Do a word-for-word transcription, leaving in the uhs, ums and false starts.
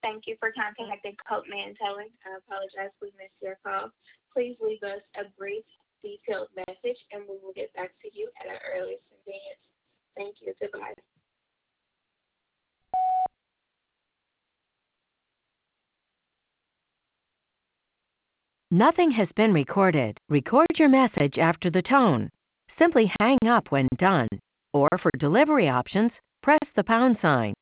Thank you for contacting Coatman Towing. I apologize we missed your call. Please leave us a brief, detailed message, and we will get back to you at our earliest convenience. Thank you. Goodbye. Nothing has been recorded. Record your message after the tone. Simply hang up when done. Or for delivery options, press the pound sign.